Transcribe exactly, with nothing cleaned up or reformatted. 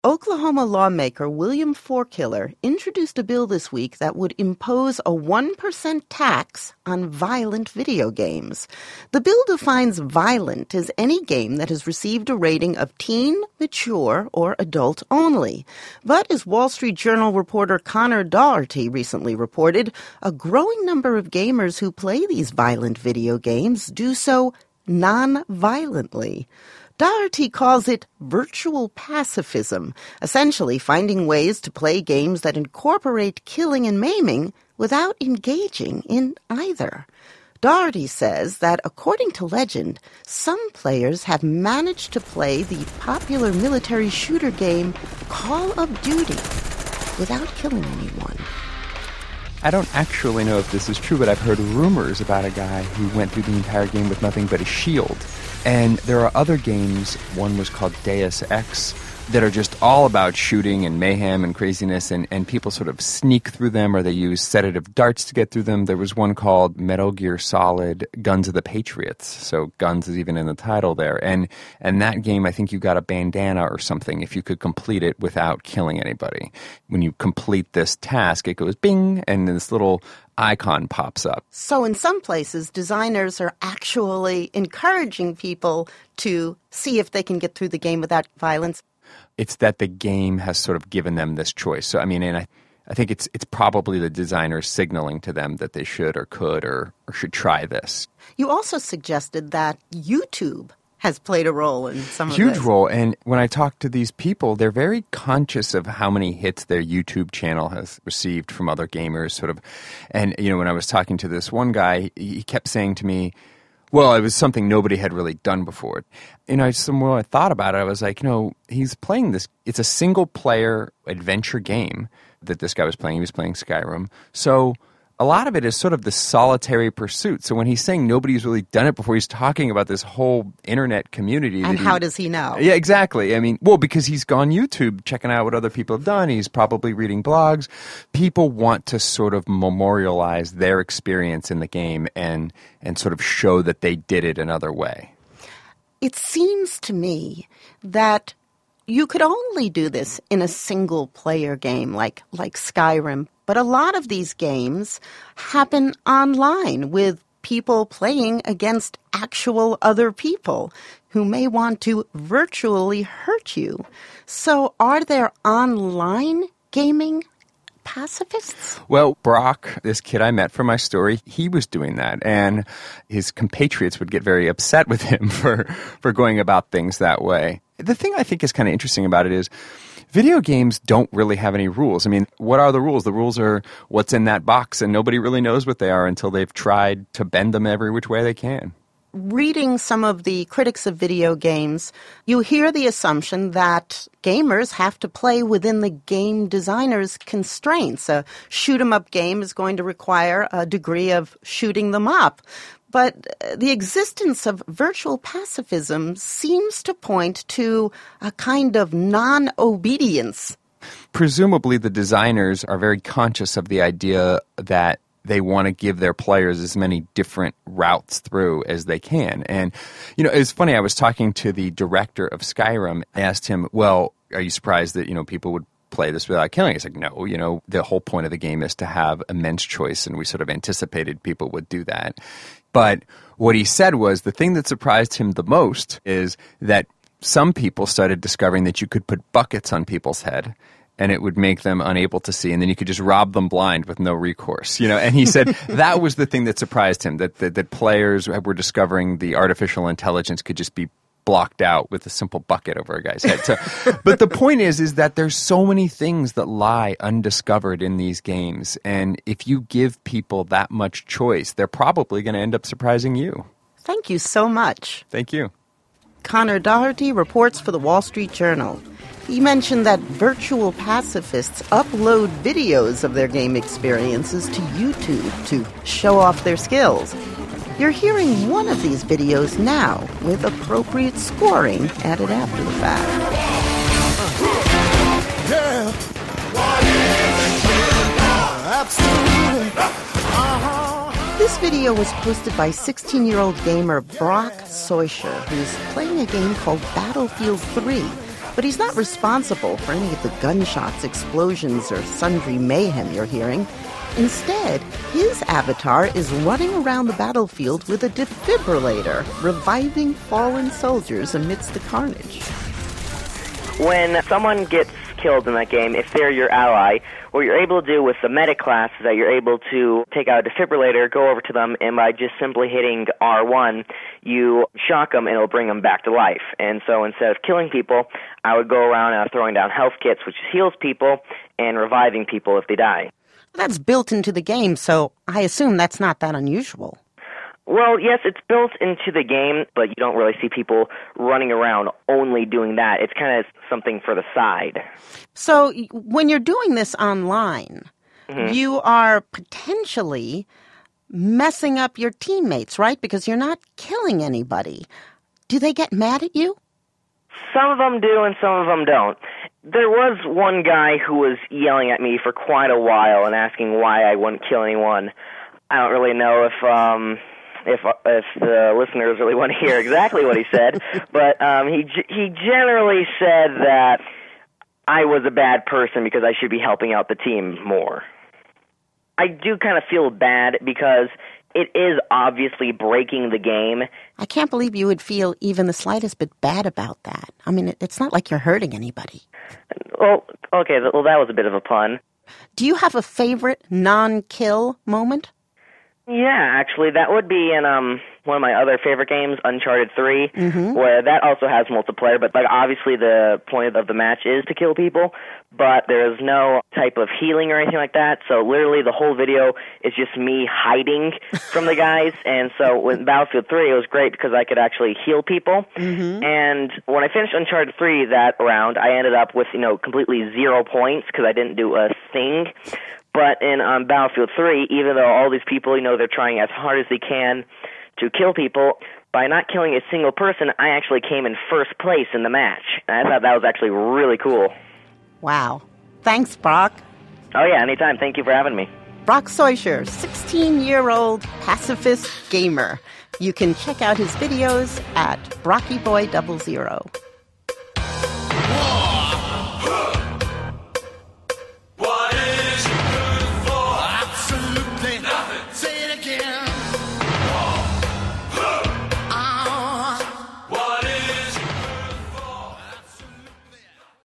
Oklahoma lawmaker William Forkiller introduced a bill this week that would impose a one percent tax on violent video games. The bill defines violent as any game that has received a rating of teen, mature, or adult only. But as Wall Street Journal reporter Connor Doherty recently reported, a growing number of gamers who play these violent video games do so non-violently. Doherty calls it virtual pacifism, essentially finding ways to play games that incorporate killing and maiming without engaging in either. Doherty says that, according to legend, some players have managed to play the popular military shooter game Call of Duty without killing anyone. I don't actually know if this is true, but I've heard rumors about a guy who went through the entire game with nothing but a shield. And there are other games, one was called Deus Ex, that are just all about shooting and mayhem and craziness, and, and people sort of sneak through them, or they use sedative darts to get through them. There was one called Metal Gear Solid Guns of the Patriots, so guns is even in the title there. And and that game, I think you got a bandana or something if you could complete it without killing anybody. When you complete this task, it goes bing, and this little icon pops up. So in some places, designers are actually encouraging people to see if they can get through the game without violence. It's that the game has sort of given them this choice. So, I mean, and I, I think it's it's probably the designers signaling to them that they should or could or, or should try this. You also suggested that YouTube has played a role in some of Huge this. Huge role. And when I talk to these people, they're very conscious of how many hits their YouTube channel has received from other gamers, sort of. And, you know, when I was talking to this one guy, he kept saying to me, well, it was something nobody had really done before. You know, the more I thought about it, I was like, you know, he's playing this. It's a single-player adventure game that this guy was playing. He was playing Skyrim. So a lot of it is sort of the solitary pursuit. So when he's saying nobody's really done it before, he's talking about this whole internet community. And how he, does he know? Yeah, exactly. I mean, well, because he's gone YouTube checking out what other people have done. He's probably reading blogs. People want to sort of memorialize their experience in the game and and sort of show that they did it another way. It seems to me that you could only do this in a single-player game like like Skyrim. But a lot of these games happen online with people playing against actual other people who may want to virtually hurt you. So are there online gaming pacifists? Well, Brock, this kid I met for my story, he was doing that. And his compatriots would get very upset with him for, for going about things that way. The thing I think is kind of interesting about it is video games don't really have any rules. I mean, what are the rules? The rules are what's in that box, and nobody really knows what they are until they've tried to bend them every which way they can. Reading some of the critics of video games, you hear the assumption that gamers have to play within the game designer's constraints. A shoot-'em-up game is going to require a degree of shooting them up. But the existence of virtual pacifism seems to point to a kind of non-obedience. Presumably the designers are very conscious of the idea that they want to give their players as many different routes through as they can. And, you know, it's funny, I was talking to the director of Skyrim. I asked him, well, are you surprised that, you know, people would play this without killing? He's like, no, you know, the whole point of the game is to have immense choice, and we sort of anticipated people would do that. But what he said was the thing that surprised him the most is that some people started discovering that you could put buckets on people's head and it would make them unable to see, and then you could just rob them blind with no recourse. You know, and he said that was the thing that surprised him, that, that that players were discovering the artificial intelligence could just be blocked out with a simple bucket over a guy's head. So, but the point is, is that there's so many things that lie undiscovered in these games. And if you give people that much choice, they're probably going to end up surprising you. Thank you so much. Thank you. Connor Doherty reports for the Wall Street Journal. He mentioned that virtual pacifists upload videos of their game experiences to YouTube to show off their skills. You're hearing one of these videos now, with appropriate scoring added after the fact. Yeah. Absolutely. Uh-huh. This video was posted by sixteen-year-old gamer Brock Soischer, who's playing a game called Battlefield three. But he's not responsible for any of the gunshots, explosions, or sundry mayhem you're hearing. Instead, his avatar is running around the battlefield with a defibrillator, reviving fallen soldiers amidst the carnage. When someone gets killed in that game, if they're your ally, what you're able to do with the medic class is that you're able to take out a defibrillator, go over to them, and by just simply hitting R one, you shock them and it'll bring them back to life. And so instead of killing people, I would go around uh, throwing down health kits, which heals people, and reviving people if they die. That's built into the game, so I assume that's not that unusual. Well, yes, it's built into the game, but you don't really see people running around only doing that. It's kind of something for the side. So when you're doing this online, mm-hmm. you are potentially messing up your teammates, right? Because you're not killing anybody. Do they get mad at you? Some of them do and some of them don't. There was one guy who was yelling at me for quite a while and asking why I wouldn't kill anyone. I don't really know if um, if if the listeners really want to hear exactly what he said, but um, he he generally said that I was a bad person because I should be helping out the team more. I do kind of feel bad because it is obviously breaking the game. I can't believe you would feel even the slightest bit bad about that. I mean, it's not like you're hurting anybody. Well, okay, well, that was a bit of a pun. Do you have a favorite non-kill moment? Yeah, actually, that would be in um one of my other favorite games, Uncharted three, mm-hmm. where that also has multiplayer, but like obviously the point of the match is to kill people, but there's no type of healing or anything like that, so literally the whole video is just me hiding from the guys, and so with Battlefield three, it was great because I could actually heal people, mm-hmm. and when I finished Uncharted three that round, I ended up with, you know, completely zero points because I didn't do a thing. But in um, Battlefield three, even though all these people, you know, they're trying as hard as they can to kill people, by not killing a single person, I actually came in first place in the match. And I thought that was actually really cool. Wow. Thanks, Brock. Oh, yeah, anytime. Thank you for having me. Brock Seuscher, sixteen-year-old pacifist gamer. You can check out his videos at Brocky Boy Double Zero.